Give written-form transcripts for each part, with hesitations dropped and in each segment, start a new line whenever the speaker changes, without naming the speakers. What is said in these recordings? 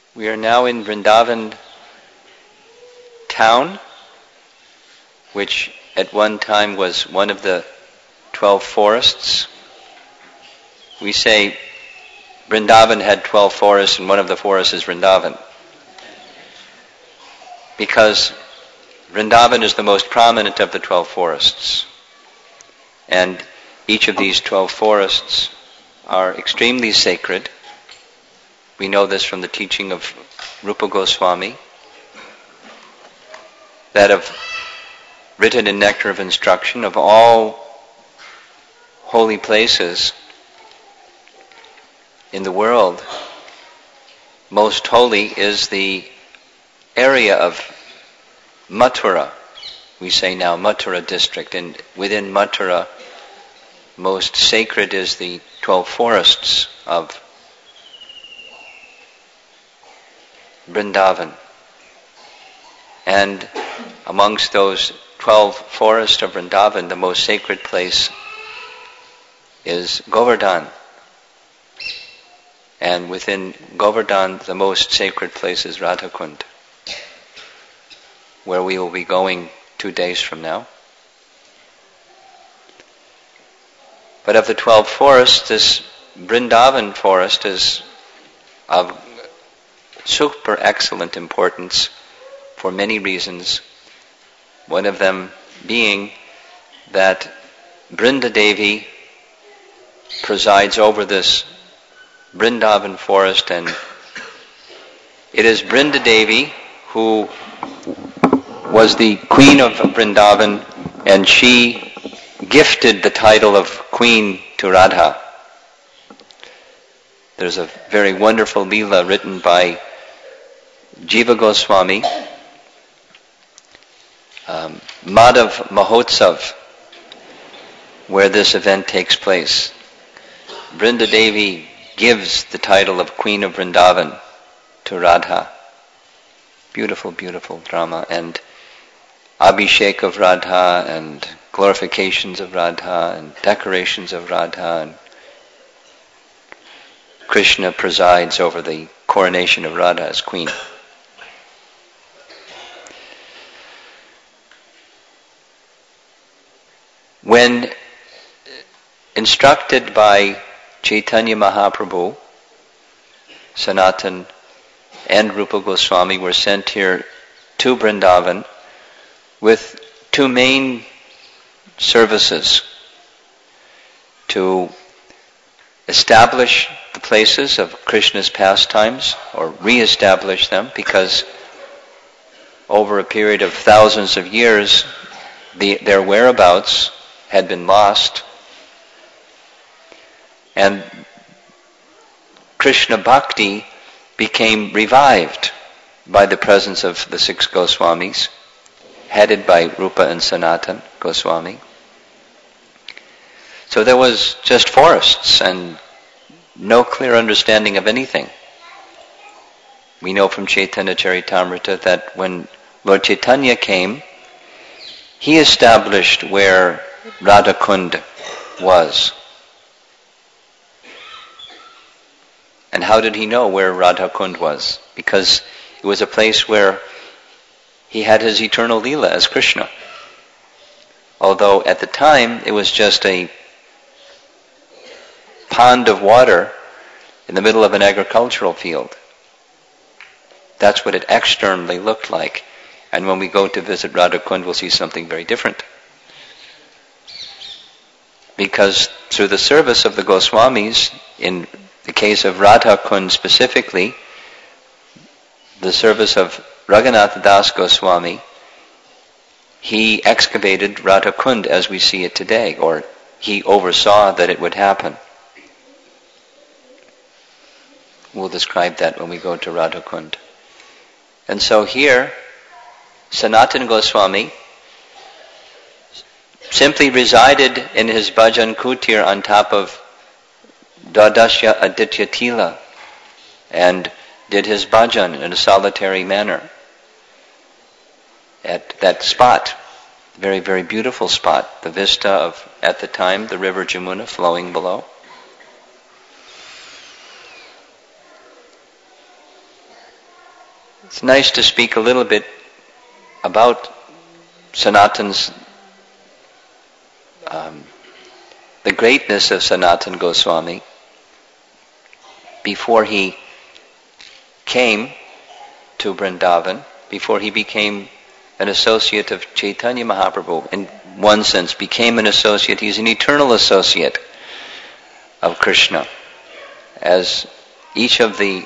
We are now in Vrindavan town, which at one time was one of the 12 forests. We say Vrindavan had 12 forests and one of the forests is Vrindavan, because Vrindavan is the most prominent of the 12 forests. And each of these 12 forests are extremely sacred. We know this from the teaching of Rupa Goswami, that of written in Nectar of Instruction, of all holy places in the world, most holy is the area of Mathura. We say now Mathura district, and within Mathura, most sacred is the 12 forests of Vrindavan. And amongst those 12 forests of Vrindavan, the most sacred place is Govardhan. And within Govardhan, the most sacred place is Radhakund, where we will be going 2 days from now. But of the 12 forests, this Vrindavan forest is of super excellent importance for many reasons. One of them being that Brinda Devi presides over this Vrindavan forest, and it is Brinda Devi who was the queen of Vrindavan, and she gifted the title of queen to Radha. There's a very wonderful Leela written by Jiva Goswami, Madhav Mahotsav, where this event takes place. Brinda Devi gives the title of Queen of Vrindavan to Radha. Beautiful, beautiful drama, and Abhishek of Radha, and glorifications of Radha, and decorations of Radha, and Krishna presides over the coronation of Radha as queen. When instructed by Chaitanya Mahaprabhu, Sanatan and Rupa Goswami were sent here to Vrindavan with 2 main services: to establish the places of Krishna's pastimes, or re-establish them, because over a period of thousands of years their whereabouts had been lost, and Krishna Bhakti became revived by the presence of the 6 Goswamis, headed by Rupa and Sanatan Goswami. So there was just forests and no clear understanding of anything. We know from Chaitanya Charitamrita that when Lord Chaitanya came, he established where Radhakund was. And how did he know where Radhakund was? Because it was a place where he had his eternal Leela as Krishna. Although at the time it was just a pond of water in the middle of an agricultural field. That's what it externally looked like. And when we go to visit Radhakund, we'll see something very different. Because through the service of the Goswamis, in the case of Radhakund specifically, the service of Raghunath Das Goswami, he excavated Radhakund as we see it today, or he oversaw that it would happen. We'll describe that when we go to Radhakund. And so here, Sanatan Goswami simply resided in his bhajan kutir on top of Dadasya Aditya Tila and did his bhajan in a solitary manner at that spot. Very, very beautiful spot. The vista of, at the time, the river Jamuna flowing below. It's nice to speak a little bit about Sanatan's, the greatness of Sanatana Goswami before he came to Vrindavan, before he became an associate of Chaitanya Mahaprabhu. In one sense, became an associate. He's an eternal associate of Krishna. As each of the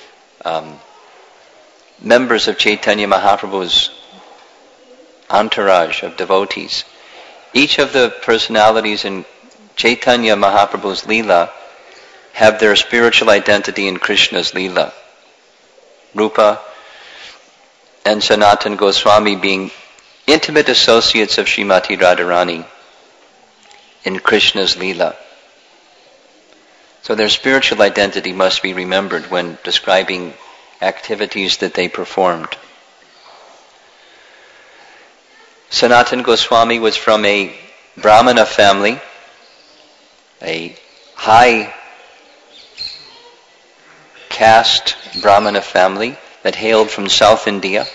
members of Chaitanya Mahaprabhu's entourage of devotees, each of the personalities in Chaitanya Mahaprabhu's Leela have their spiritual identity in Krishna's Leela. Rupa and Sanatana Goswami being intimate associates of Srimati Radharani in Krishna's Leela. So their spiritual identity must be remembered when describing activities that they performed. Sanatana Goswami was from a Brahmana family, a high caste Brahmana family that hailed from South India.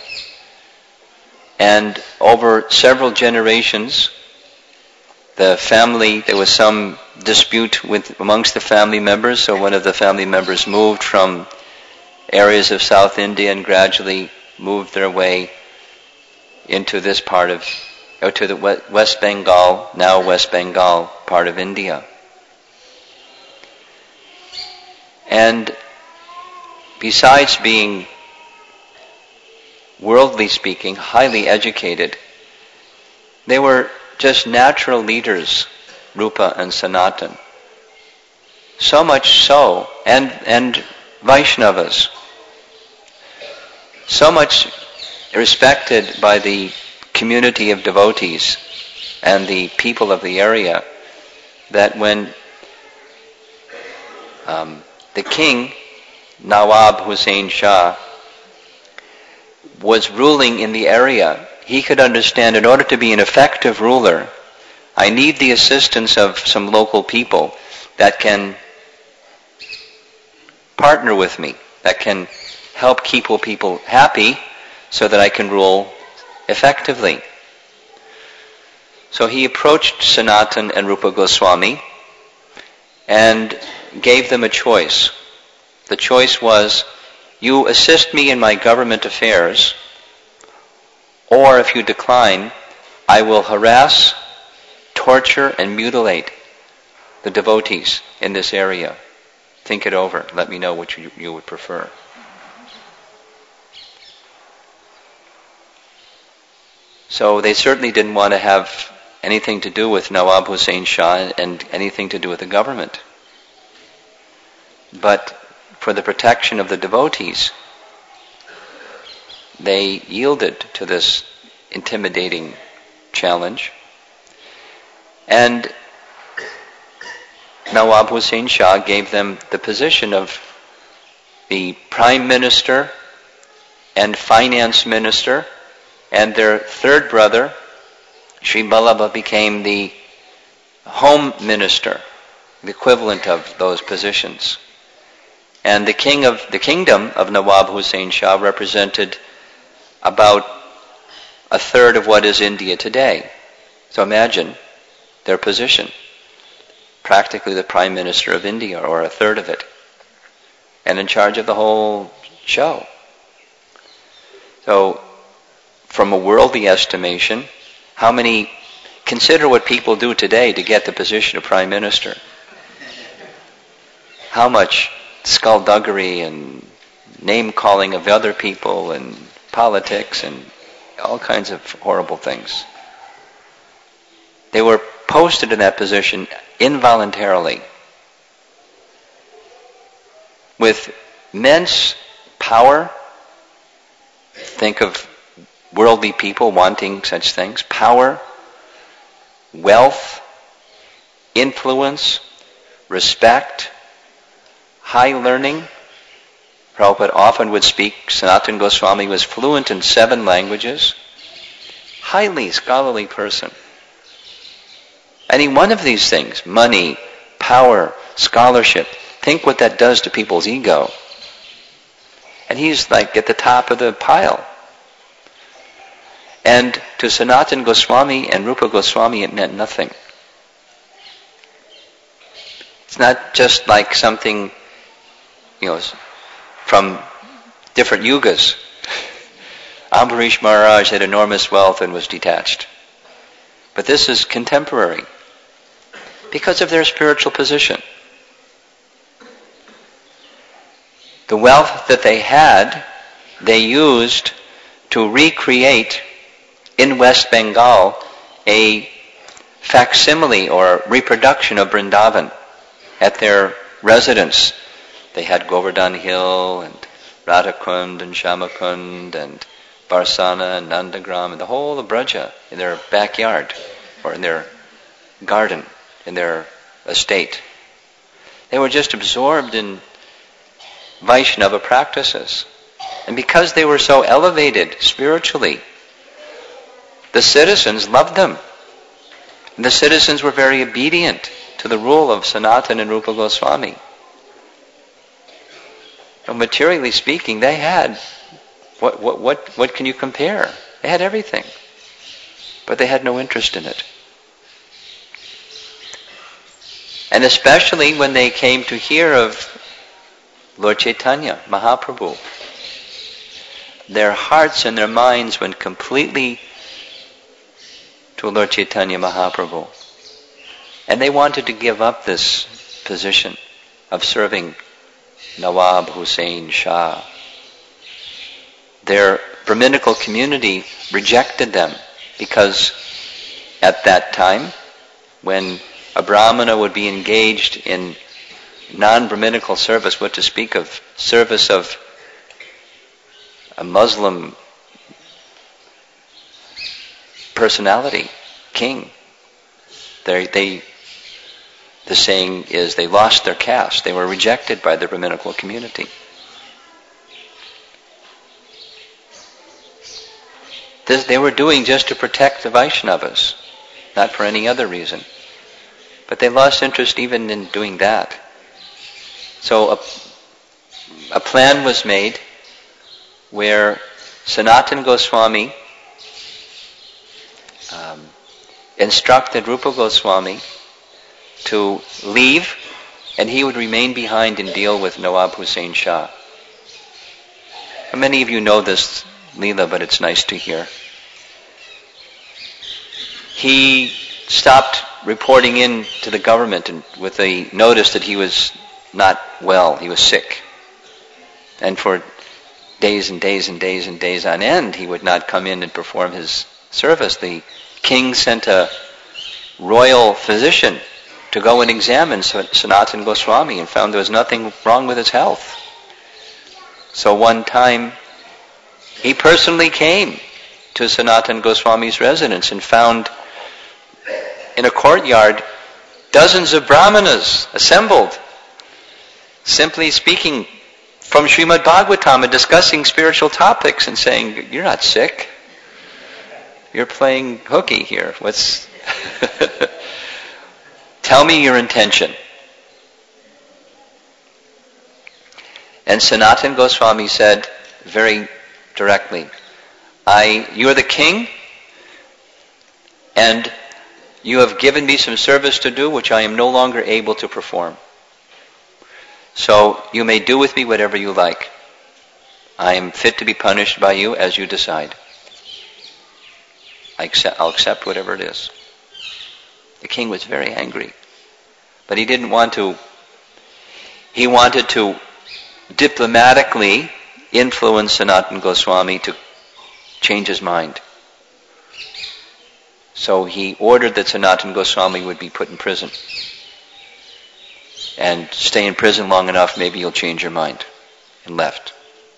And over several generations, there was some dispute amongst the family members, so one of the family members moved from areas of South India and gradually moved their way into this part of, or to the West Bengal, now West Bengal part of India. And besides being, worldly speaking, highly educated, they were just natural leaders, Rupa and Sanatan. So much so, and Vaishnavas, so much respected by the community of devotees and the people of the area, that when the king, Nawab Hussain Shah, was ruling in the area, he could understand, in order to be an effective ruler, I need the assistance of some local people that can partner with me, that can help keep people happy so that I can rule effectively. So he approached Sanatan and Rupa Goswami and gave them a choice. The choice was, you assist me in my government affairs, or if you decline, I will harass, torture, and mutilate the devotees in this area. Think it over. Let me know what you would prefer. So they certainly didn't want to have anything to do with Nawab Hussain Shah and anything to do with the government. But for the protection of the devotees, they yielded to this intimidating challenge. And Nawab Hussain Shah gave them the position of the Prime Minister and Finance Minister, and their third brother, Sri Ballabha, became the Home Minister, the equivalent of those positions. And the kingdom of Nawab Hussain Shah represented about a third of what is India today. So imagine their position. Practically the Prime Minister of India, or a third of it. And in charge of the whole show. So, from a worldly estimation, consider what people do today to get the position of Prime Minister. How much skullduggery and name-calling of other people and politics and all kinds of horrible things. They were posted in that position involuntarily with immense power. Think of worldly people wanting such things. Power, wealth, influence, respect, high learning. Prabhupada often would speak. Sanatana Goswami was fluent in 7 languages. Highly scholarly person. Any one of these things, money, power, scholarship, think what that does to people's ego. And he's like at the top of the pile. And to Sanatana Goswami and Rupa Goswami it meant nothing. It's not just like something, from different yugas. Ambarish Maharaj had enormous wealth and was detached. But this is contemporary because of their spiritual position. The wealth that they had, they used to recreate in West Bengal a facsimile or reproduction of Vrindavan at their residence. They had Govardhan Hill and Radhakund and Shamakund and Barsana and Nandagram and the whole of Braja in their backyard or in their garden, in their estate. They were just absorbed in Vaishnava practices. And because they were so elevated spiritually, the citizens loved them. And the citizens were very obedient to the rule of Sanatana and Rupa Goswami. So materially speaking, they had, what can you compare? They had everything. But they had no interest in it. And especially when they came to hear of Lord Chaitanya, Mahaprabhu, their hearts and their minds went completely to Lord Chaitanya Mahaprabhu. And they wanted to give up this position of serving Nawab Hussain Shah. Their Brahminical community rejected them because at that time, when a Brahmana would be engaged in non-Brahminical service, what to speak of service of a Muslim personality, king. The saying is they lost their caste. They were rejected by the Brahminical community. This they were doing just to protect the Vaishnavas, not for any other reason. But they lost interest even in doing that. So a plan was made where Sanatana Goswami instructed Rupa Goswami to leave, and he would remain behind and deal with Nawab Hussain Shah. Many of you know this Leela, but it's nice to hear. He stopped reporting in to the government and with a notice that he was not well, he was sick. And for days and days and days and days on end, he would not come in and perform his service. The king sent a royal physician to go and examine Sanatana Goswami and found there was nothing wrong with his health. So one time, he personally came to Sanatana Goswami's residence and found in a courtyard dozens of brahmanas assembled, simply speaking from Srimad Bhagavatam and discussing spiritual topics and saying, "You're not sick. You're playing hooky here. What's Tell me your intention." And Sanatana Goswami said very directly, "You're the king, and you have given me some service to do which I am no longer able to perform. So you may do with me whatever you like. I am fit to be punished by you as you decide. I'll accept whatever it is." The king was very angry. But he didn't want to. He wanted to diplomatically influence Sanatana Goswami to change his mind. So he ordered that Sanatana Goswami would be put in prison. And stay in prison long enough, maybe you'll change your mind. And left.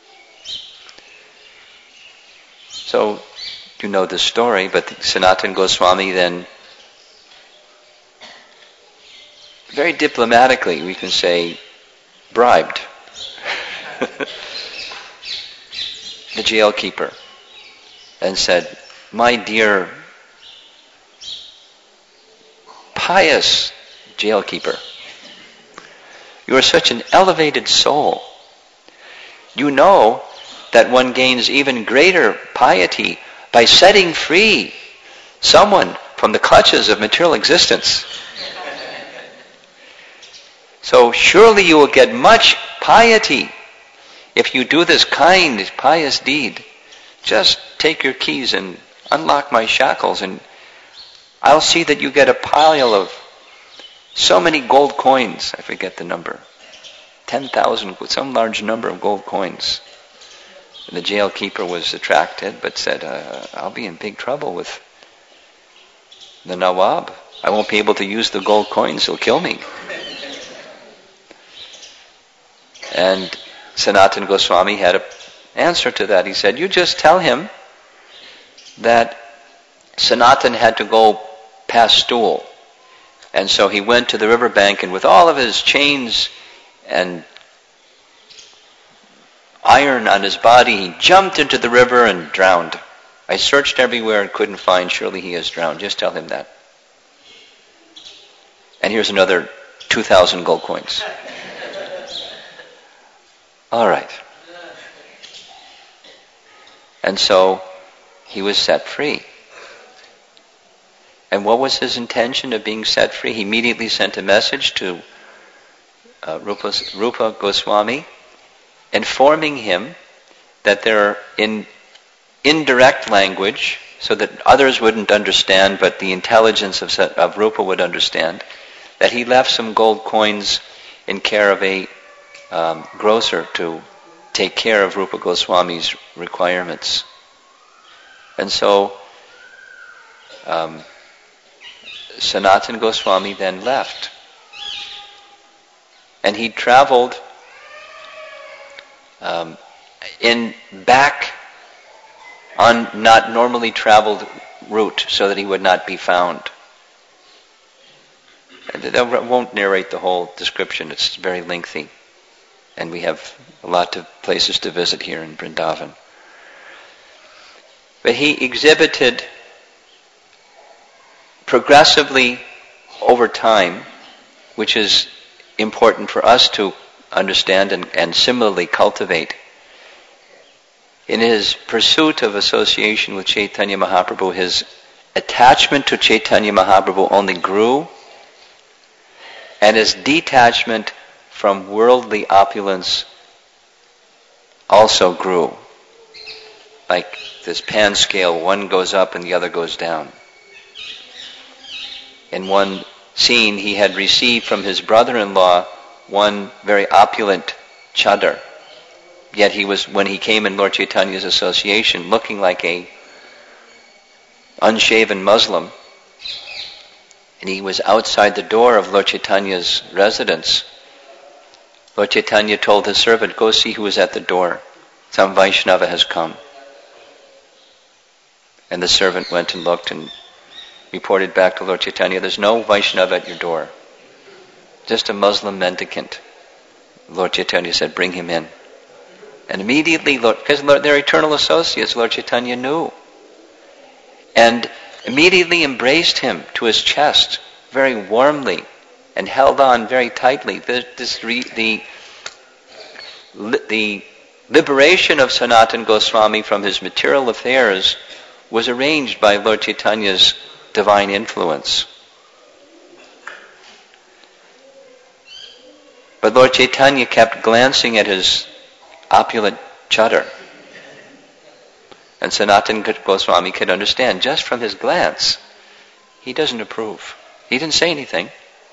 So, you know this story, but Sanatana Goswami then, very diplomatically, we can say, bribed the jailkeeper and said, "My dear pious jailkeeper, you are such an elevated soul. You know that one gains even greater piety by setting free someone from the clutches of material existence. So surely you will get much piety if you do this kind, pious deed. Just take your keys and unlock my shackles, and I'll see that you get a pile of so many gold coins. I forget the number. 10,000, some large number of gold coins. The jail keeper was attracted, but said, I'll be in big trouble with the Nawab. I won't be able to use the gold coins. He'll kill me. And Sanatana Goswami had an answer to that. He said, you just tell him that Sanatan had to go past stool. And so he went to the riverbank, and with all of his chains and iron on his body, he jumped into the river and drowned. I searched everywhere and couldn't find. Surely he has drowned. Just tell him that. And here's another 2,000 gold coins. All right. And so he was set free. And what was his intention of being set free? He immediately sent a message to Rupa Goswami, informing him that there, in indirect language, so that others wouldn't understand, but the intelligence of Rupa would understand, that he left some gold coins in care of a grocer to take care of Rupa Goswami's requirements. And so Sanatana Goswami then left. And he traveled back on not normally traveled route so that he would not be found. And I won't narrate the whole description, it's very lengthy. And we have a lot of places to visit here in Vrindavan. But he exhibited progressively over time, which is important for us to understand and similarly cultivate. In his pursuit of association with Chaitanya Mahaprabhu, his attachment to Chaitanya Mahaprabhu only grew, and his detachment from worldly opulence also grew. Like this pan scale, one goes up and the other goes down. In one scene, he had received from his brother-in-law one very opulent chadar. Yet he was, when he came in Lord Chaitanya's association, looking like a unshaven Muslim. And he was outside the door of Lord Chaitanya's residence. Lord Chaitanya told his servant, go see who is at the door. Some Vaishnava has come. And the servant went and looked and reported back to Lord Chaitanya, there's no Vaishnava at your door. Just a Muslim mendicant. Lord Chaitanya said, bring him in. And immediately, because they're eternal associates, Lord Chaitanya knew. And immediately embraced him to his chest very warmly and held on very tightly. The liberation of Sanatana Goswami from his material affairs was arranged by Lord Chaitanya's divine influence. But Lord Chaitanya kept glancing at his opulent chadar. And Sanatana Goswami could understand just from his glance, he doesn't approve. He didn't say anything.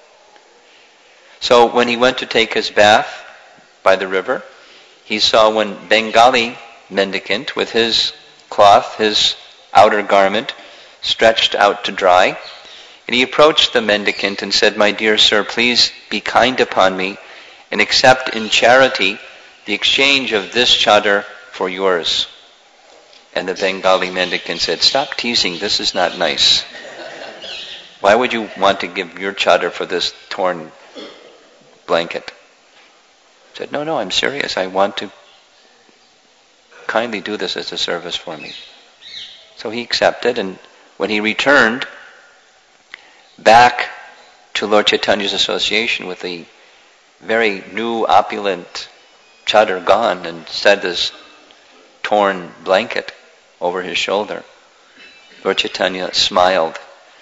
So when he went to take his bath by the river, he saw one Bengali mendicant with his cloth, his outer garment, stretched out to dry. And he approached the mendicant and said, my dear sir, please be kind upon me and accept in charity the exchange of this chadar for yours. And the Bengali mendicant said, stop teasing, this is not nice. Why would you want to give your chadar for this torn blanket? He said, no, I'm serious. I want to kindly do this as a service for me. So he accepted, and when he returned back to Lord Chaitanya's association with the very new opulent chadar gone and set this torn blanket over his shoulder, Lord Chaitanya smiled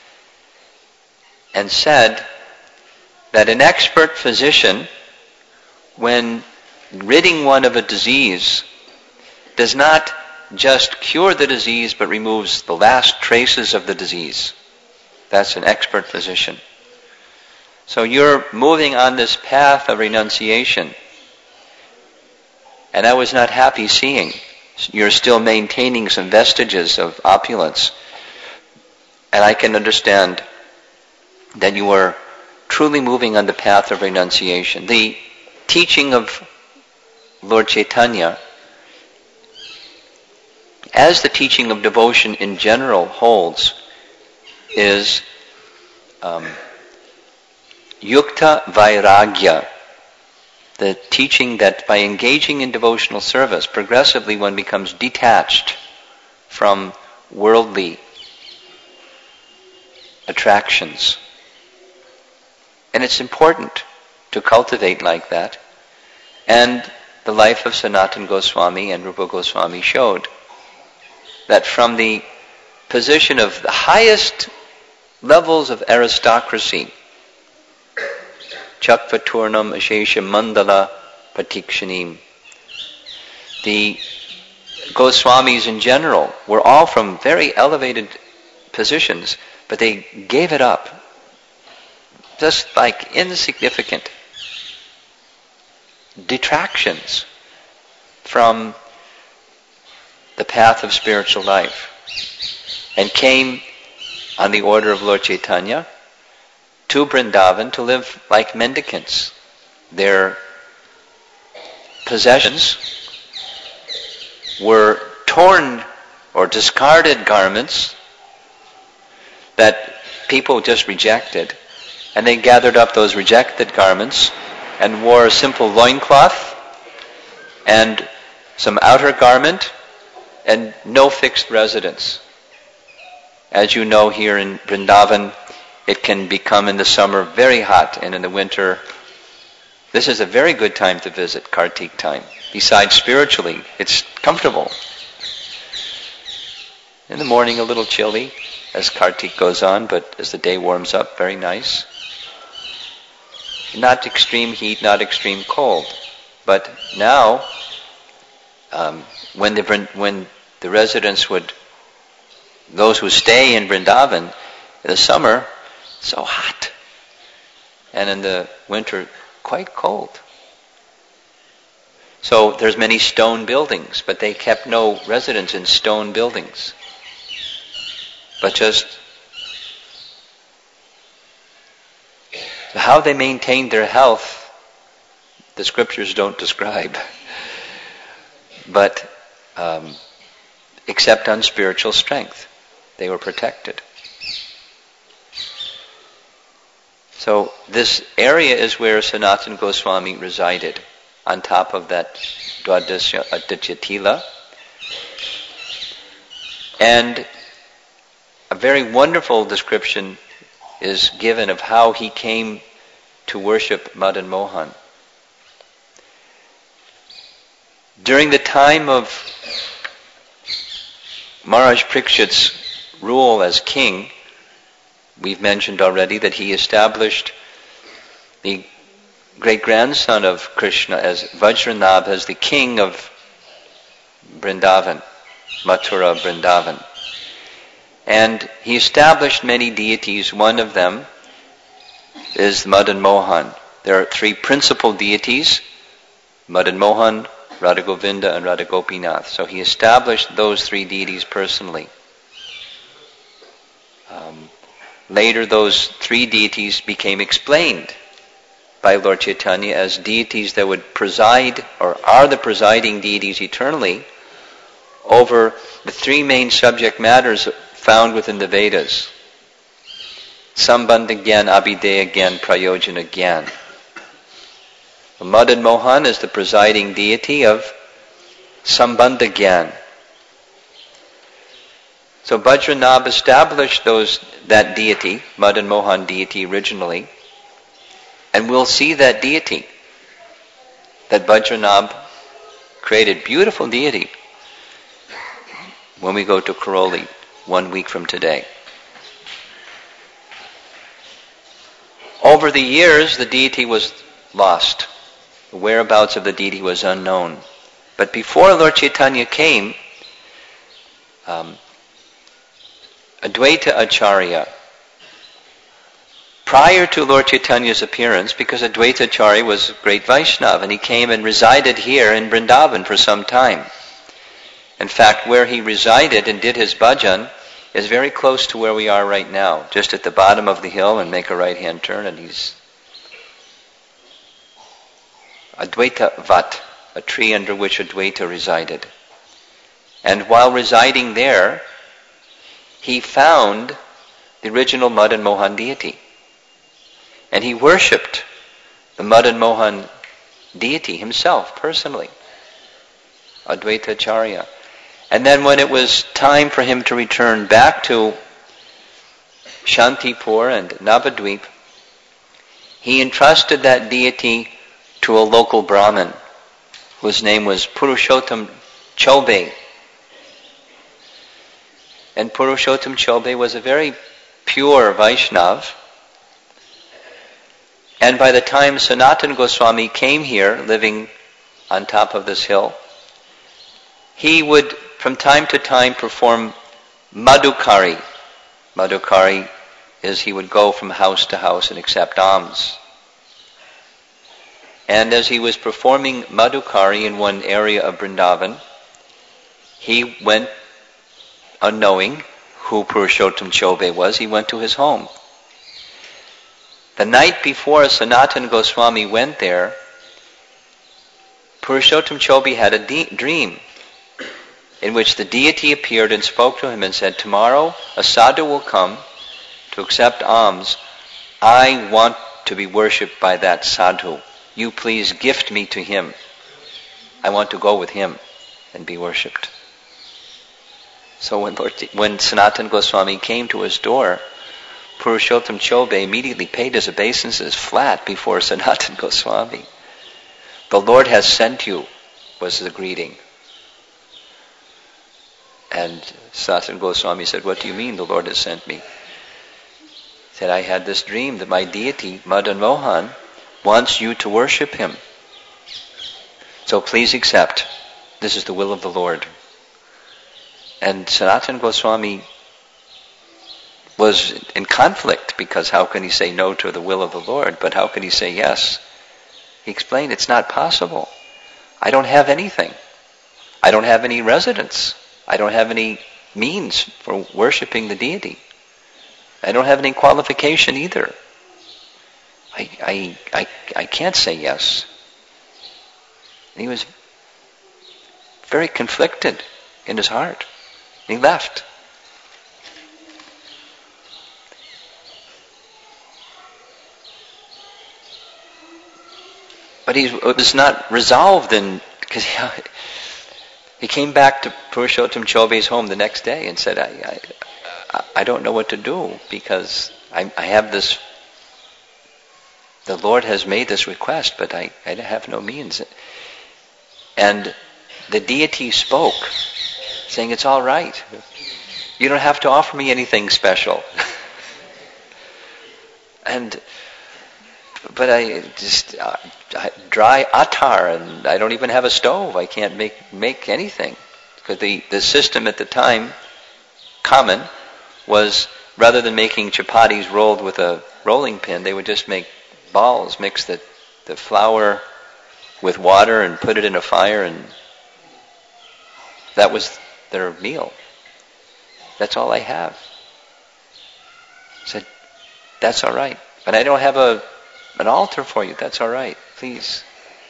and said that an expert physician, when ridding one of a disease, does not just cure the disease but removes the last traces of the disease. That's an expert physician. So you're moving on this path of renunciation, and I was not happy seeing you're still maintaining some vestiges of opulence, and I can understand that you are truly moving on the path of renunciation. The teaching of Lord Chaitanya, as the teaching of devotion in general holds, is yukta vairagya, the teaching that by engaging in devotional service, progressively one becomes detached from worldly attractions. And it's important to cultivate like that. And the life of Sanatana Goswami and Rupa Goswami showed that from the position of the highest levels of aristocracy, Chakvaturnam Ashesha Mandala Patikshanim, the Goswamis in general were all from very elevated positions, but they gave it up. Just like insignificant detractions from the path of spiritual life, and came on the order of Lord Chaitanya to Vrindavan to live like mendicants. Their possessions were torn or discarded garments that people just rejected, and they gathered up those rejected garments and wore a simple loincloth and some outer garment and no fixed residence. As you know, here in Vrindavan, it can become in the summer very hot, and in the winter, this is a very good time to visit, Kartik time. Besides spiritually, it's comfortable. In the morning, a little chilly as Kartik goes on, but as the day warms up, very nice. Not extreme heat, not extreme cold. But now, when the residents those who stay in Vrindavan, in the summer, so hot. And in the winter, quite cold. So there's many stone buildings, but they kept no residents in stone buildings. But just how they maintained their health, the scriptures don't describe. But except on spiritual strength, they were protected. So this area is where Sanatana Goswami resided, on top of that Dwadasya Aditya. And a very wonderful description is given of how he came to worship Madan Mohan. During the time of Maharaj Parikshit's rule as king, we've mentioned already that he established the great-grandson of Krishna as Vajranabh as the king of Vrindavan, Mathura Vrindavan. And he established many deities. One of them is Madan Mohan. There are three principal deities, Madan Mohan, Radha Govinda, and Radha Gopinath. So he established those three deities personally. Later those three deities became explained by Lord Chaitanya as deities that would preside, or are the presiding deities eternally, over the three main subject matters found within the Vedas. Sambandha Gyan, Abhideya Gyan, Prayojana Gyan. Madan Mohan is the presiding deity of Sambandha Gyan. So Vajranabh established that deity, Madan Mohan deity originally, and we'll see that deity that Vajranabh created beautiful deity when we go to Karoli 1 week from today. Over the years, the deity was lost. The whereabouts of the deity was unknown. But before Lord Chaitanya came, Advaita Acharya, prior to Lord Chaitanya's appearance, because Advaita Acharya was a great Vaishnava, and he came and resided here in Vrindavan for some time. In fact, where he resided and did his bhajan is very close to where we are right now, just at the bottom of the hill, and make a right-hand turn, and he's Advaita Vat, a tree under which Advaita resided. And while residing there, he found the original Madan Mohan deity. And he worshipped the Madan Mohan deity himself, personally, Advaita Acharya. And then when it was time for him to return back to Shantipur and Navadvip, he entrusted that deity to a local Brahmin whose name was Purushottam Chobe. And Purushottam Chobe was a very pure Vaishnav. And by the time Sanatana Goswami came here, living on top of this hill, he would from time to time perform Madhukari. Madhukari is he would go from house to house and accept alms. And as he was performing Madhukari in one area of Vrindavan, he went, unknowing who Purushottam Chobe was, he went to his home. The night before Sanatana Goswami went there, Purushottam Chobe had a dream in which the deity appeared and spoke to him and said, "Tomorrow a sadhu will come to accept alms. I want to be worshipped by that sadhu. You please gift me to him. I want to go with him and be worshipped." So when Sanatana Goswami came to his door, Purushottam Chobe immediately paid his obeisances flat before Sanatana Goswami. "The Lord has sent you," was the greeting. And Sanatana Goswami said, "What do you mean the Lord has sent me?" He said, "I had this dream that my deity, Madan Mohan, wants you to worship him. So please accept. This is the will of the Lord." And Sanatana Goswami was in conflict, because how can he say no to the will of the Lord, but how can he say yes? He explained, "It's not possible. I don't have anything. I don't have any residence. I don't have any means for worshiping the deity. I don't have any qualification either. I can't say yes." And he was very conflicted in his heart. And he left. But he was not resolved, because he came back to Purushottam Chobe's home the next day and said, I don't know what to do, because I have this, the Lord has made this request, but I have no means. And the deity spoke, saying, "It's all right. You don't have to offer me anything special." But I just dry attar, and I don't even have a stove. I can't make anything, because the system at the time, common, was rather than making chapatis rolled with a rolling pin, they would just make balls, mix the flour with water and put it in a fire, and that was their meal. "That's all I have." I said, "That's all right, but I don't have an altar for you." "That's all right, please."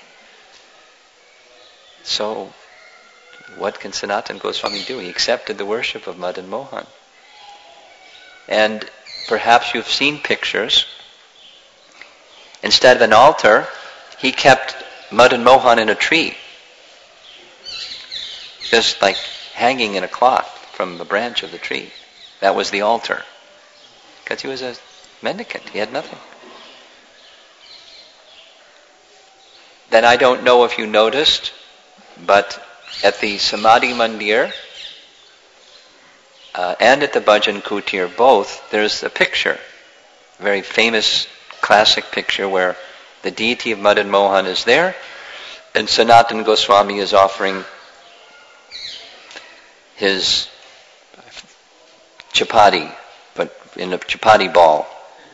So, what can Sanatana Goswami do? He accepted the worship of Madan Mohan. And perhaps you've seen pictures. Instead of an altar, he kept Madan Mohan in a tree, just like hanging in a cloth from the branch of the tree. That was the altar, because he was a mendicant. He had nothing. Then I don't know if you noticed, But at the Samadhi Mandir and at the Bhajan Kutir, both, there's a picture, a very famous classic picture where the deity of Madan Mohan is there, and Sanatana Goswami is offering his chapati, but in a chapati ball.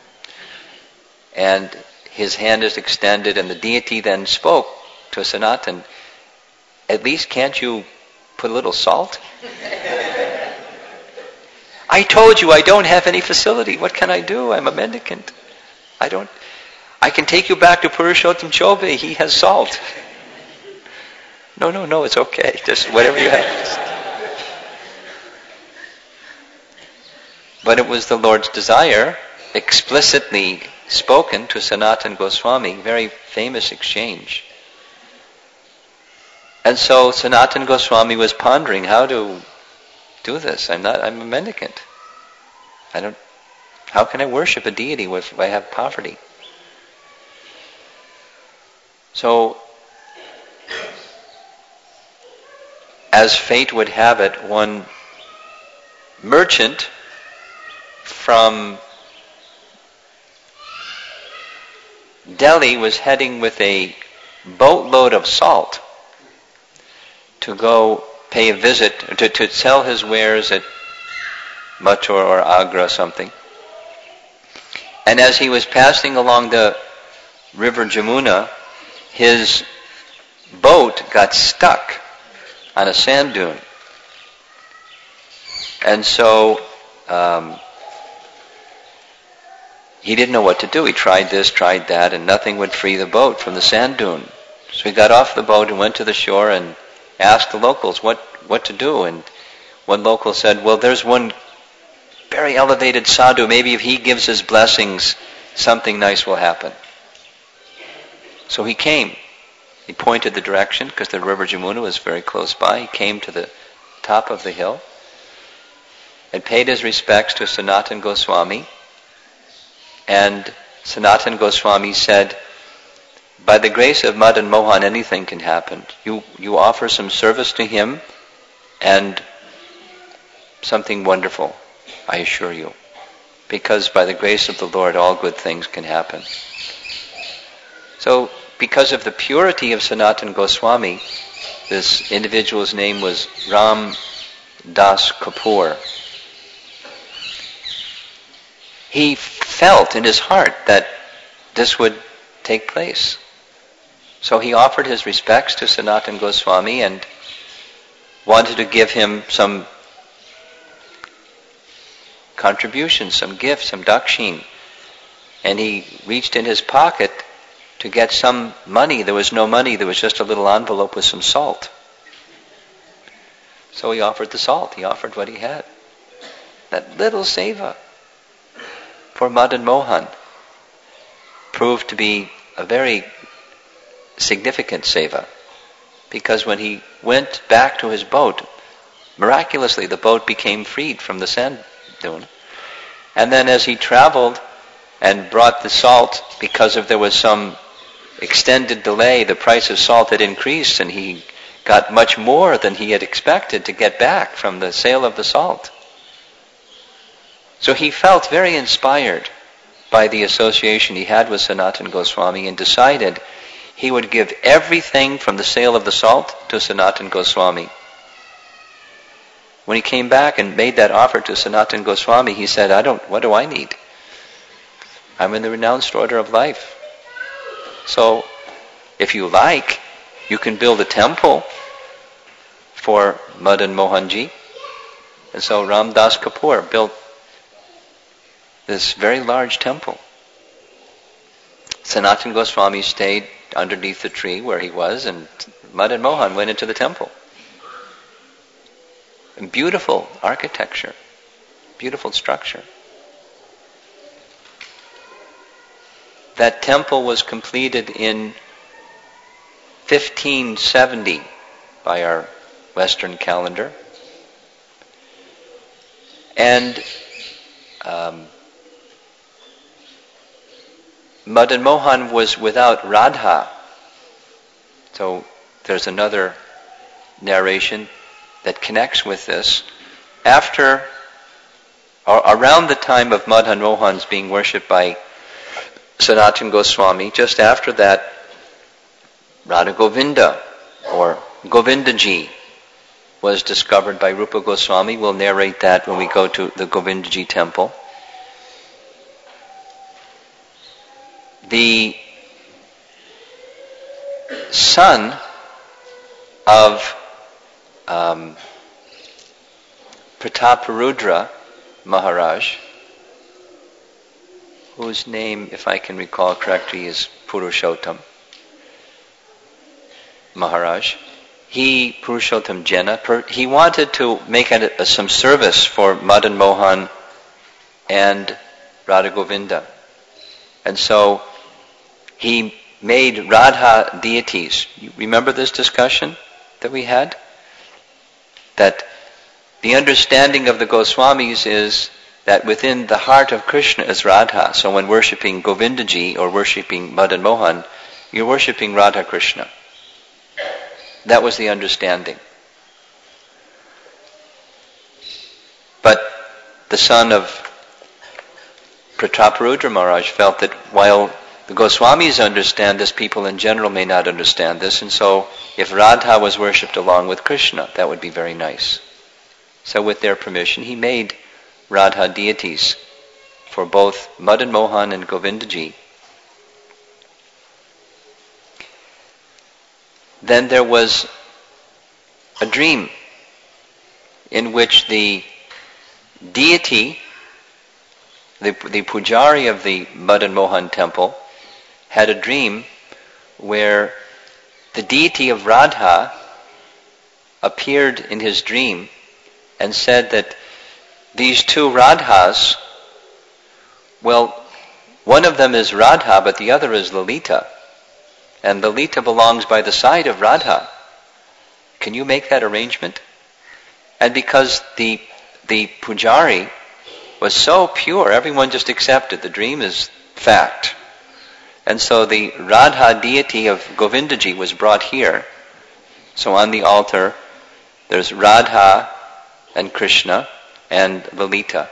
And his hand is extended, and the deity then spoke to Sanatana, "At least can't you put a little salt?" "I told you I don't have any facility. What can I do? I'm a mendicant. I can take you back to Purushottam Chobe. He has salt." No, it's okay. Just whatever you have. But it was the Lord's desire, explicitly spoken to Sanatana Goswami, very famous exchange. And so Sanatana Goswami was pondering how to do this. I'm a mendicant. How can I worship a deity if I have poverty? So, as fate would have it, one merchant from Delhi was heading with a boatload of salt to go pay a visit, to sell his wares at Mathura or Agra or something. And as he was passing along the river Jamuna, his boat got stuck on a sand dune. And so he didn't know what to do. He tried this, tried that, and nothing would free the boat from the sand dune. So he got off the boat and went to the shore and asked the locals what to do. And one local said, "Well, there's one very elevated sadhu. Maybe if he gives his blessings, something nice will happen." So he came. He pointed the direction because the river Jamuna was very close by. He came to the top of the hill and paid his respects to Sanatana Goswami. And Sanatana Goswami said, "By the grace of Madan Mohan, anything can happen. You offer some service to him, and something wonderful, I assure you. Because by the grace of the Lord, all good things can happen." So, because of the purity of Sanatana Goswami, this individual's name was Ram Das Kapoor. He felt in his heart that this would take place. So he offered his respects to Sanatana Goswami and wanted to give him some contribution, some gift, some dakshin. And he reached in his pocket to get some money. There was no money, there was just a little envelope with some salt. So he offered the salt, he offered what he had. That little seva for Madan Mohan proved to be a very significant seva, because when he went back to his boat, miraculously the boat became freed from the sand dune. And then as he traveled and brought the salt, because there was some extended delay, the price of salt had increased and he got much more than he had expected to get back from the sale of the salt. So he felt very inspired by the association he had with Sanatana Goswami and decided he would give everything from the sale of the salt to Sanatana Goswami. When he came back and made that offer to Sanatana Goswami, he said, what do I need? I'm in the renounced order of life. So, if you like, you can build a temple for Madan Mohanji. And so Ram Das Kapoor built this very large temple. Sanatana Goswami stayed underneath the tree where he was, and Madan Mohan went into the temple. And beautiful architecture, beautiful structure. That temple was completed in 1570 by our Western calendar. And Madan Mohan was without Radha. So there's another narration that connects with this. After, or around the time of Madan Mohan's being worshipped by Sanatana Goswami, just after that, Radha Govinda, or Govindaji, was discovered by Rupa Goswami. We'll narrate that when we go to the Govindaji temple. The son of Prataparudra Maharaj, whose name, if I can recall correctly, is Purushottam Maharaj. Purushottam Jena, he wanted to make some service for Madan Mohan and Radha Govinda. And so he made Radha deities. You remember this discussion that we had? That the understanding of the Goswamis is that within the heart of Krishna is Radha. So when worshipping Govindaji or worshipping Madan Mohan, you're worshipping Radha Krishna. That was the understanding. But the son of Prataparudra Maharaj felt that while the Goswamis understand this, people in general may not understand this, and so if Radha was worshipped along with Krishna, that would be very nice. So with their permission, he made Radha deities for both Madan Mohan and Govindaji. Then there was a dream in which the deity, the pujari of the Madan Mohan temple, had a dream where the deity of Radha appeared in his dream and said that these two Radhas, well, one of them is Radha, but the other is Lalita. And Lalita belongs by the side of Radha. Can you make that arrangement? And because the pujari was so pure, everyone just accepted. The dream is fact. And so the Radha deity of Govindaji was brought here. So on the altar, there's Radha and Krishna and Lalita.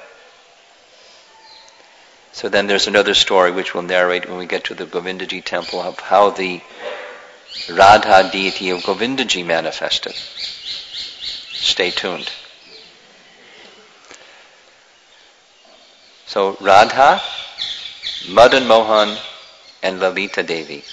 So then there's another story which we'll narrate when we get to the Govindaji temple of how the Radha deity of Govindaji manifested. Stay tuned. So Radha, Madan Mohan, and Lalita Devi.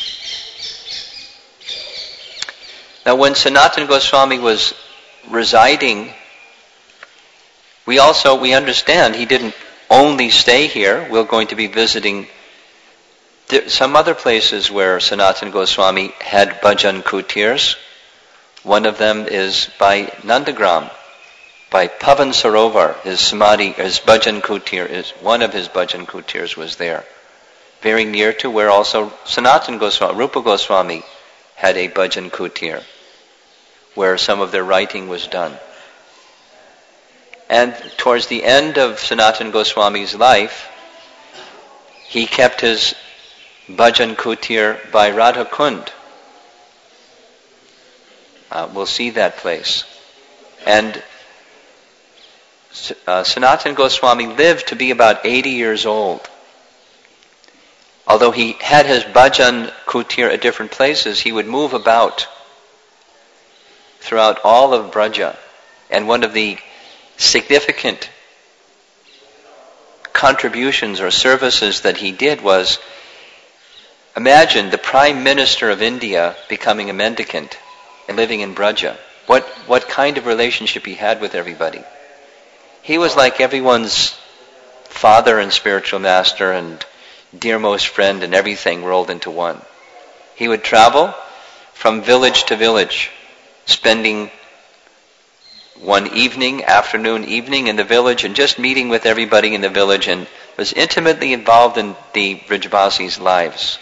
Now when Sanatana Goswami was residing, we understand he didn't only stay here. We're going to be visiting some other places where Sanatana Goswami had bhajan kutirs. One of them is by Nandagram, by Pavan Sarovar. His samadhi, his bhajan kutir, one of his bhajan kutirs was there. Very near to where also Sanatana Goswami, Rupa Goswami had a bhajan kutir, where some of their writing was done. And towards the end of Sanatana Goswami's life, he kept his bhajan kutir by Radha Kund. We'll see that place. And Sanatana Goswami lived to be about 80 years old. Although he had his bhajan kutir at different places, he would move about throughout all of Braja. And one of the significant contributions or services that he did was, imagine the Prime Minister of India becoming a mendicant and living in Braja. What kind of relationship he had with everybody. He was like everyone's father and spiritual master and dearmost friend, and everything rolled into one. He would travel from village to village, spending one afternoon, evening in the village, and just meeting with everybody in the village, and was intimately involved in the Brijvasis' lives.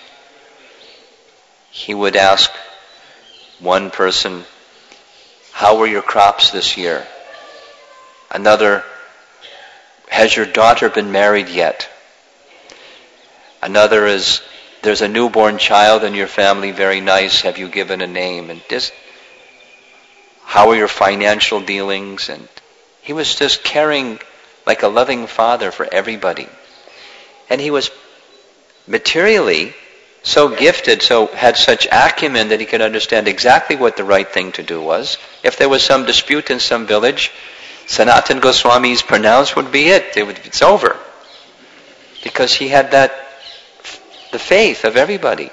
He would ask one person, "How were your crops this year?" Another, "Has your daughter been married yet?" Another is, "There's a newborn child in your family, very nice, have you given a name?" And just how are your financial dealings? And he was just caring like a loving father for everybody. And he was materially so gifted, so had such acumen that he could understand exactly what the right thing to do was. If there was some dispute in some village, Sanatana Goswami's pronounce would be it. It's over. Because he had the faith of everybody.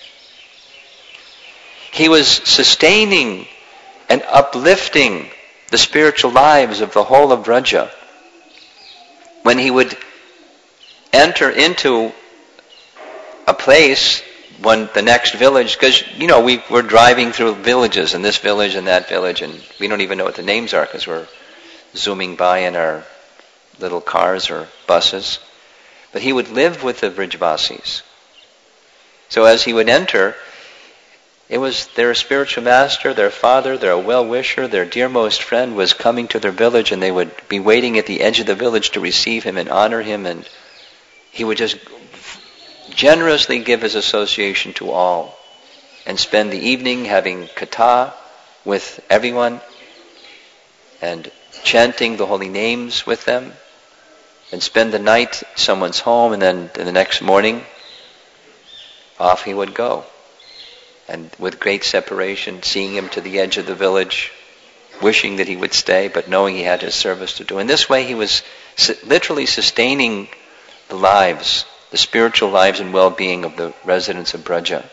He was sustaining and uplifting the spiritual lives of the whole of Vraja. When he would enter into a place, the next village, because, we're driving through villages, and this village and that village, and we don't even know what the names are because we're zooming by in our little cars or buses. But he would live with the Vrijvasis. So as he would enter, it was their spiritual master, their father, their well-wisher, their dearmost friend was coming to their village, and they would be waiting at the edge of the village to receive him and honor him, and he would just generously give his association to all and spend the evening having katha with everyone and chanting the holy names with them, and spend the night at someone's home, and then the next morning off he would go. And with great separation, seeing him to the edge of the village, wishing that he would stay, but knowing he had his service to do. In this way he was literally sustaining the lives, the spiritual lives and well-being of the residents of Vraja.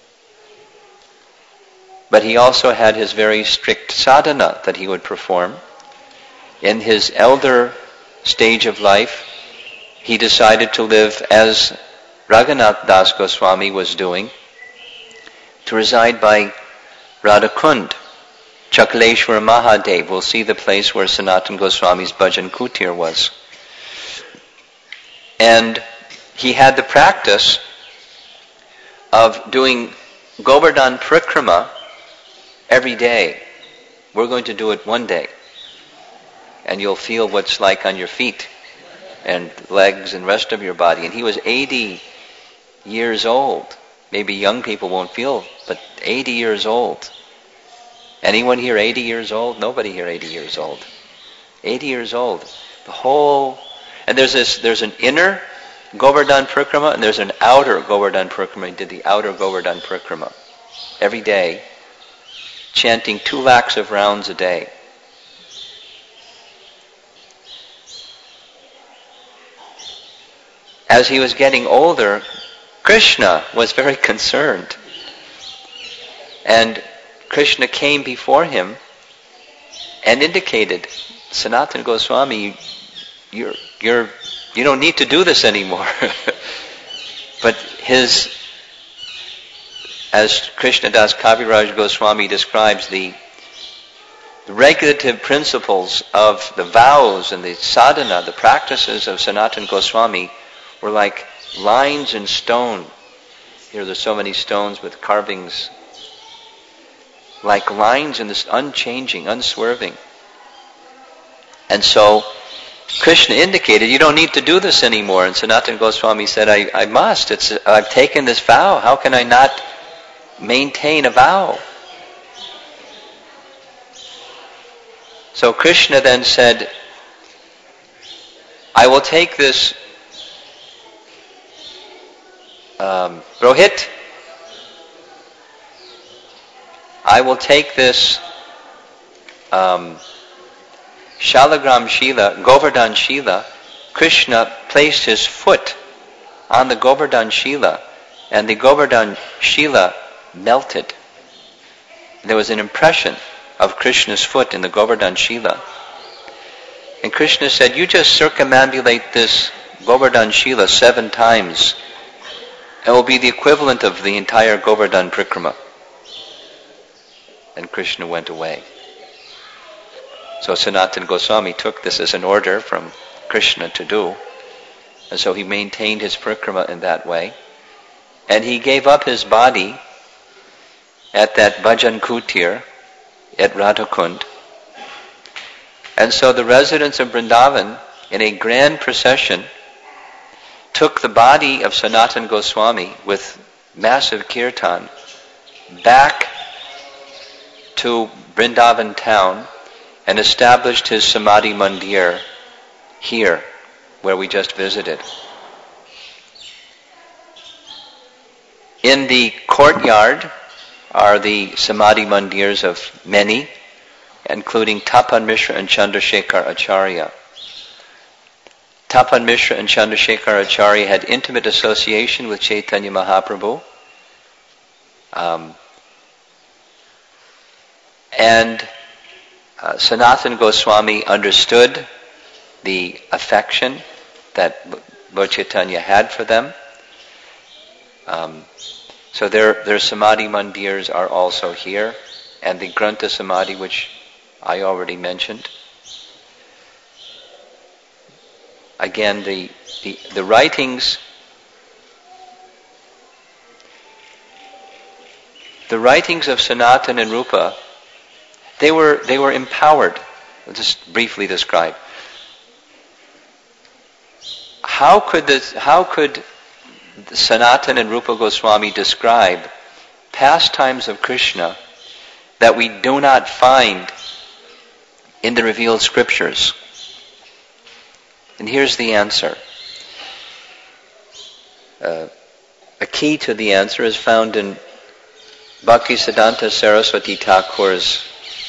But he also had his very strict sadhana that he would perform. In his elder stage of life, he decided to live as Raghunath Das Goswami was doing, to reside by Radhakund. Chakaleshwar Mahadev will see the place where Sanatana Goswami's Bhajan Kutir was. And he had the practice of doing Govardhan Parikrama every day. We're going to do it one day. And you'll feel what's like on your feet and legs and rest of your body. And he was 80 years old. Maybe young people won't feel, but 80 years old. Anyone here 80 years old? Nobody here 80 years old. 80 years old. And there's an inner Govardhan Parikrama and there's an outer Govardhan Parikrama. He did the outer Govardhan Parikrama every day, chanting 2 lakhs of rounds a day. As he was getting older, Krishna was very concerned. And Krishna came before him and indicated, Sanatana Goswami, you don't need to do this anymore. But as Krishnadas Kaviraj Goswami describes, the regulative principles of the vows and the sadhana, the practices of Sanatana Goswami, were like lines in stone. Here there's so many stones with carvings. Like lines in this unchanging, unswerving. And so Krishna indicated, you don't need to do this anymore. And Sanatana Goswami said, I must. I've taken this vow. How can I not maintain a vow? So Krishna then said, I will take this Rohit, I will take this Shalagram Shila, Govardhan Shila. Krishna placed his foot on the Govardhan Shila, and the Govardhan Shila melted. There was an impression of Krishna's foot in the Govardhan Shila. And Krishna said, you just circumambulate this Govardhan Shila 7 times. It will be the equivalent of the entire Govardhan Parikrama. And Krishna went away. So Sanatana Goswami took this as an order from Krishna to do. And so he maintained his Parikrama in that way. And he gave up his body at that Bhajan Kutir at Radhakund. And so the residents of Vrindavan, in a grand procession, took the body of Sanatana Goswami with massive kirtan back to Vrindavan town and established his Samadhi Mandir here, where we just visited. In the courtyard are the Samadhi Mandirs of many, including Tapan Mishra and Chandrasekhar Acharya. Tapan Mishra and Chandrasekhar Acharya had intimate association with Chaitanya Mahaprabhu. And Sanatana Goswami understood the affection that Lord Chaitanya had for them. So their Samadhi Mandirs are also here, and the Grantha Samadhi, which I already mentioned. Again, the writings of Sanatana and Rupa, they were empowered. I'll just briefly describe. How could Sanatana and Rupa Goswami describe pastimes of Krishna that we do not find in the revealed scriptures? And here's the answer. A key to the answer is found in Bhaktisiddhanta Saraswati Thakur's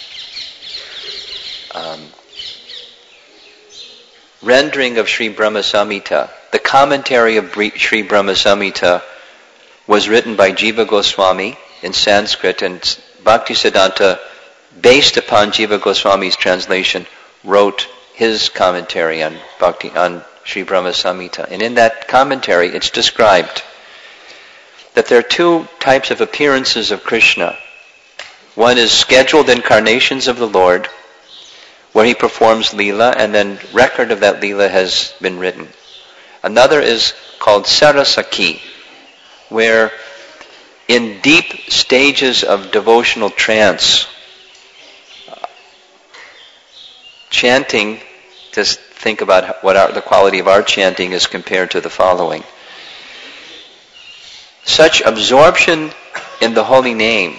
rendering of Sri Brahma Samhita. The commentary of Sri Brahma Samhita was written by Jiva Goswami in Sanskrit, and Bhaktisiddhanta, based upon Jiva Goswami's translation, wrote his commentary on Sri Brahma Samhita. And in that commentary, it's described that there are two types of appearances of Krishna. One is scheduled incarnations of the Lord, where he performs Leela, and then record of that Leela has been written. Another is called Sarasaki, where in deep stages of devotional trance, chanting, just think about what the quality of our chanting is compared to the following. Such absorption in the holy name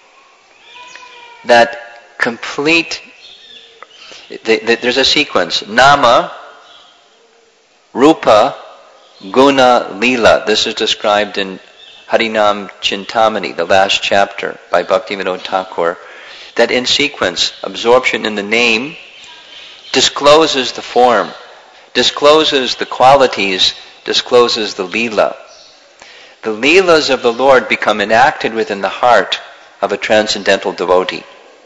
that complete, there's a sequence, Nama, Rupa, Guna, Leela. This is described in Harinam Chintamani, the last chapter by Bhaktivinoda Thakur, that in sequence, absorption in the name discloses the form, discloses the qualities, discloses the Leela. The Leelas of the Lord become enacted within the heart of a transcendental devotee.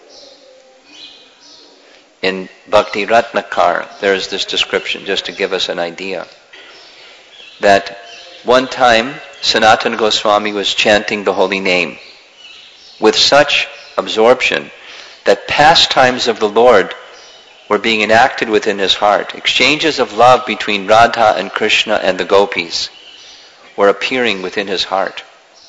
In Bhakti Ratnakar, there is this description, just to give us an idea, that one time Sanatana Goswami was chanting the holy name with such absorption that pastimes of the Lord were being enacted within his heart. Exchanges of love between Radha and Krishna and the gopis were appearing within his heart.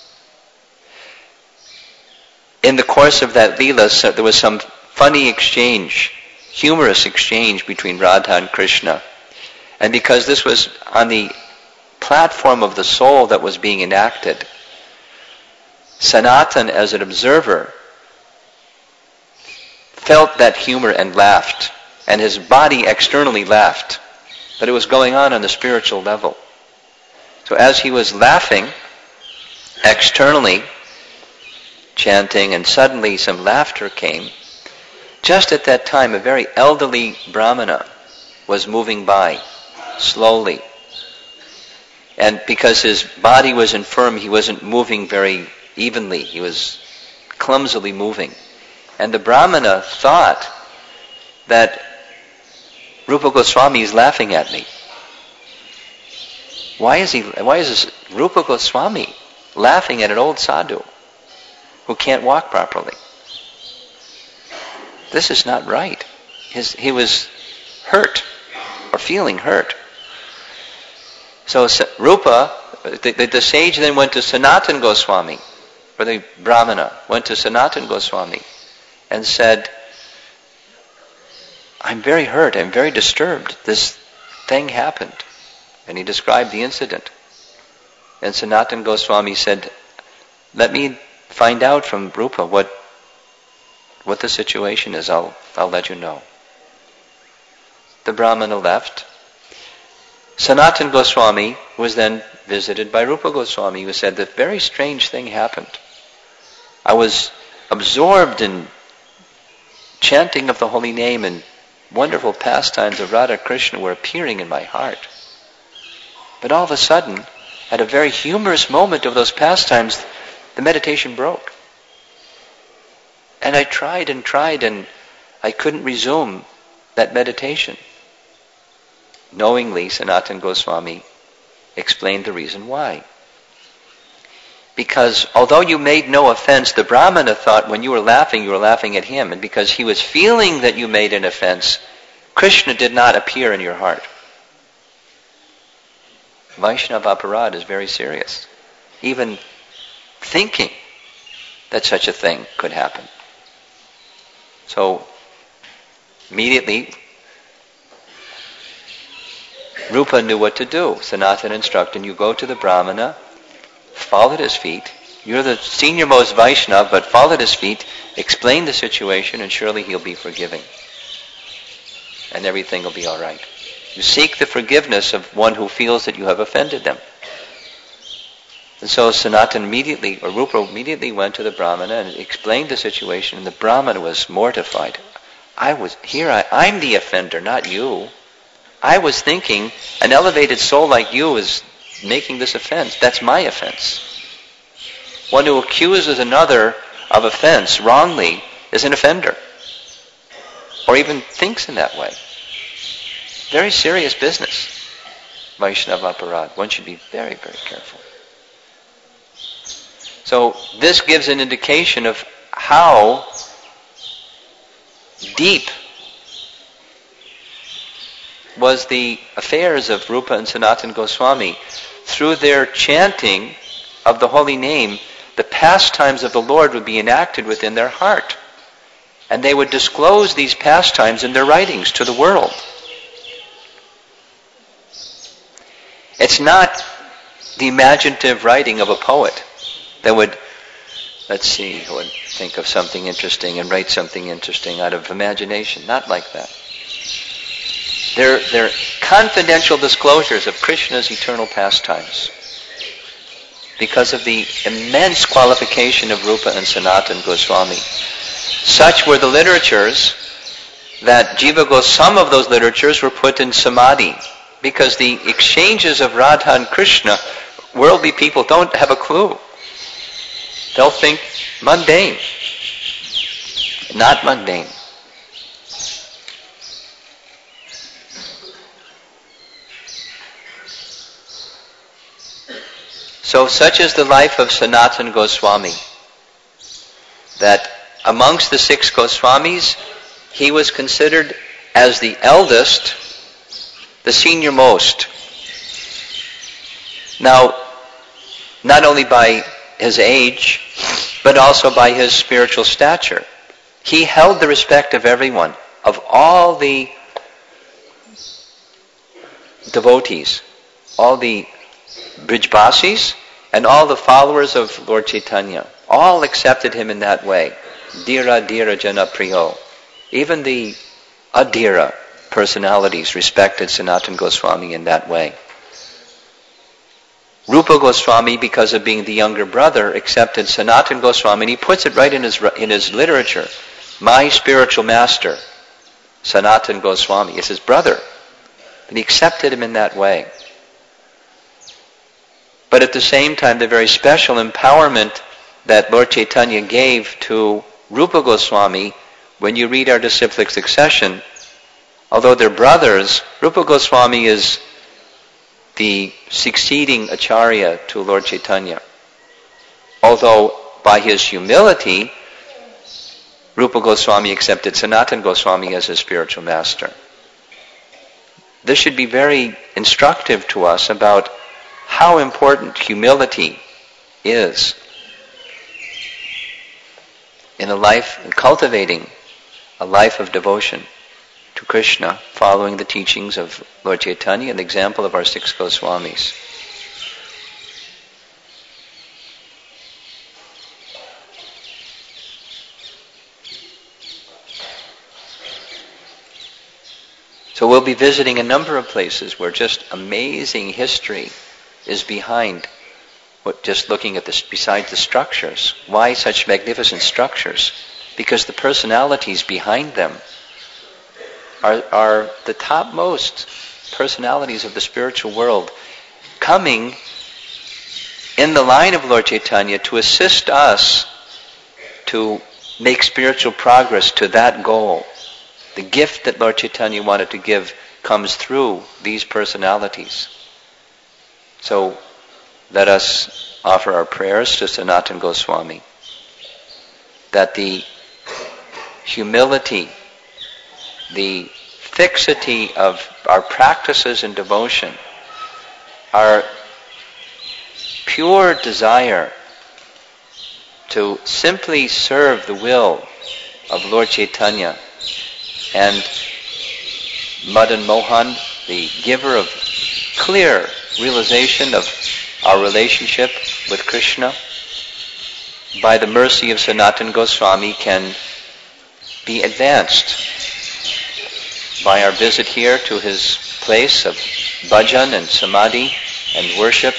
In the course of that Leela, there was some funny exchange, humorous exchange between Radha and Krishna. And because this was on the platform of the soul that was being enacted, Sanatan, as an observer, felt that humor and laughed. And his body externally laughed. But it was going on the spiritual level. So as he was laughing, externally, chanting, and suddenly some laughter came, just at that time a very elderly Brahmana was moving by, slowly. And because his body was infirm, he wasn't moving very evenly. He was clumsily moving. And the Brahmana thought that Rupa Goswami is laughing at me. Why is this Rupa Goswami laughing at an old sadhu who can't walk properly? This is not right. He was hurt, or feeling hurt. So Rupa, the sage then went to Sanatana Goswami, or the Brahmana went to Sanatana Goswami and said, I'm very hurt, I'm very disturbed. This thing happened. And he described the incident. And Sanatana Goswami said, let me find out from Rupa what the situation is, I'll let you know. The Brahmana left. Sanatana Goswami was then visited by Rupa Goswami, who said, the very strange thing happened. I was absorbed in chanting of the holy name, and wonderful pastimes of Radha Krishna were appearing in my heart. But all of a sudden, at a very humorous moment of those pastimes, the meditation broke. And I tried, and I couldn't resume that meditation. Knowingly, Sanatana Goswami explained the reason why. Because although you made no offense, the Brahmana thought when you were laughing at him. And because he was feeling that you made an offense, Krishna did not appear in your heart. Vaishnava aparad is very serious. Even thinking that such a thing could happen. So, immediately, Rupa knew what to do. Sanatana instructed, you go to the Brahmana, fall at his feet. You're the senior most Vaishnava, but fall at his feet, explain the situation, and surely he'll be forgiving. And everything will be all right. You seek the forgiveness of one who feels that you have offended them. And so Sanatana Rupa immediately went to the Brahmana and explained the situation, and the Brahmana was mortified. I'm the offender, not you. I was thinking an elevated soul like you is making this offense. That's my offense. One who accuses another of offense wrongly is an offender. Or even thinks in that way. Very serious business. Vaishnava aparad. One should be very, very careful. So this gives an indication of how deep was the affairs of Rupa and Sanatana Goswami. Through their chanting of the holy name, the pastimes of the Lord would be enacted within their heart. And they would disclose these pastimes in their writings to the world. It's not the imaginative writing of a poet that would, who would think of something interesting and write something interesting out of imagination. Not like that. They're confidential disclosures of Krishna's eternal pastimes. Because of the immense qualification of Rupa and Sanatana Goswami. Such were the literatures that some of those literatures were put in samadhi. Because the exchanges of Radha and Krishna, worldly people don't have a clue. They'll think mundane. Not mundane. So such is the life of Sanatana Goswami, that amongst the 6 Goswamis, he was considered as the eldest, the senior most. Now, not only by his age, but also by his spiritual stature. He held the respect of everyone, of all the devotees, all the Brijbasis, and all the followers of Lord Chaitanya. All accepted him in that way. Dhira Dhira Jana Priyo. Even the Adhira personalities respected Sanatana Goswami in that way. Rupa Goswami, because of being the younger brother, accepted Sanatana Goswami, and he puts it right in his literature. My spiritual master, Sanatana Goswami, is his brother. And he accepted him in that way. But at the same time, the very special empowerment that Lord Chaitanya gave to Rupa Goswami, when you read our disciplic succession, although they're brothers, Rupa Goswami is the succeeding Acharya to Lord Chaitanya. Although by his humility, Rupa Goswami accepted Sanatana Goswami as his spiritual master. This should be very instructive to us about how important humility is in cultivating a life of devotion to Krishna, following the teachings of Lord Chaitanya and the example of our 6 Goswamis. So we'll be visiting a number of places where just amazing history is behind what, just looking at this, besides the structures. Why such magnificent structures? Because the personalities behind them are the topmost personalities of the spiritual world, coming in the line of Lord Chaitanya to assist us to make spiritual progress to that goal. The gift that Lord Chaitanya wanted to give comes through these personalities. So let us offer our prayers to Sanatana Goswami that the humility, the fixity of our practices and devotion, our pure desire to simply serve the will of Lord Chaitanya and Madan Mohan, the giver of clear realization of our relationship with Krishna, by the mercy of Sanatana Goswami can be advanced by our visit here to his place of bhajan and samadhi and worship.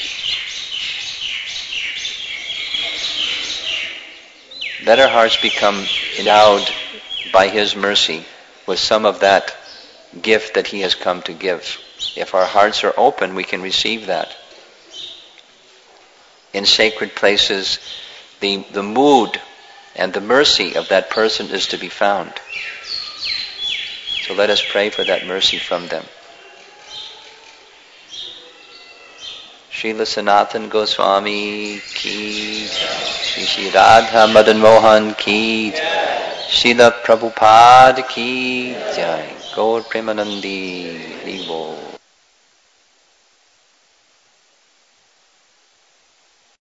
Let our hearts become endowed by his mercy with some of that gift that he has come to give. If our hearts are open, we can receive that. In sacred places, the mood and the mercy of that person is to be found. So let us pray for that mercy from them. Srila Sanatana Goswami ki, Shri Radha Madan Mohan ki, Srila Prabhupada ki jai, Gaur Premanandi Haribo.